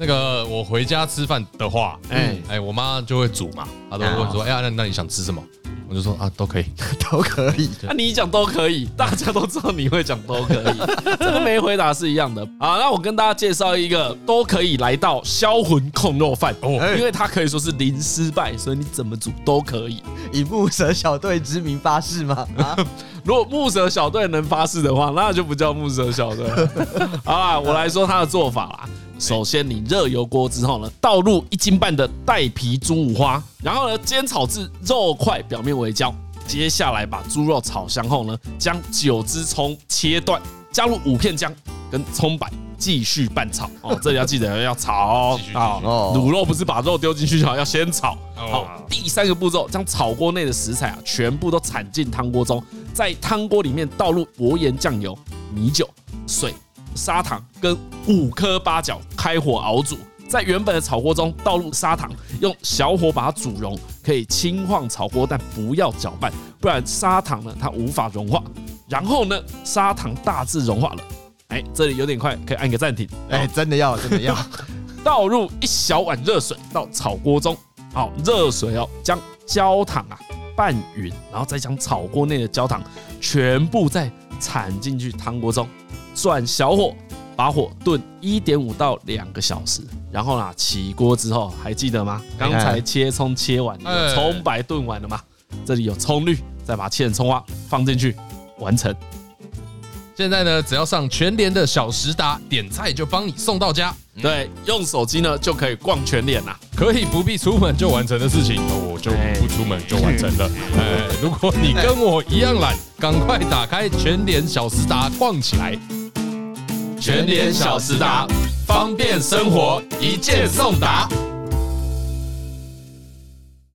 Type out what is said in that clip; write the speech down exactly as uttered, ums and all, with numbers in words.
那个我回家吃饭的话，哎哎，我妈就会煮嘛，她都会问说，哎呀，那那你想吃什么？我就说啊，都可以， 都可以。 那、啊、你讲都可以，大家都知道你会讲都可以，这跟没回答是一样的啊。那我跟大家介绍一个都可以来到销魂控肉饭哦，因为它可以说是零失败，所以你怎么煮都可以。 以木蛇小队之名发誓吗？啊， 如果木蛇小队能发誓的话，那就不叫木蛇小队了。好啦，我来说它的做法啦。首先，你热油锅之后呢，倒入一斤半的带皮猪五花，然后呢煎炒至肉块表面微焦。接下来把猪肉炒香后呢，将九只葱切断，加入五片姜跟葱白，继续拌炒。哦，这里要记得要炒哦。卤肉不是把肉丢进去就好，要先炒。好，第三个步骤，将炒锅内的食材啊全部都铲进汤锅中，在汤锅里面倒入薄盐、酱油、米酒、水、砂糖跟五颗八角，开火熬煮。在原本的炒锅中倒入砂糖，用小火把它煮融，可以轻晃炒锅，但不要搅拌，不然砂糖呢它无法融化。然后呢，砂糖大致融化了，哎，这里有点快，可以按个暂停。 哎，真的要，真的要。 倒入一小碗热水到炒锅中，好，热水哦，将焦糖啊拌匀，然后再将炒锅内的焦糖全部再铲进去汤锅中，转小火。把火炖一点五到两个小时，然后呢，起锅之后还记得吗？刚才切葱切完，葱白炖完了吗？这里有葱绿，再把切成葱花放进去，完成。 现在呢，只要上全联的小时达点菜，就帮你送到家。 对，用手机呢就可以逛全联啦， 可以不必出门就完成的事情，我就不出门就完成了。哎，如果你跟我一样懒，赶快打开全联小时达逛起来。 全联小时达，方便生活，一键送达。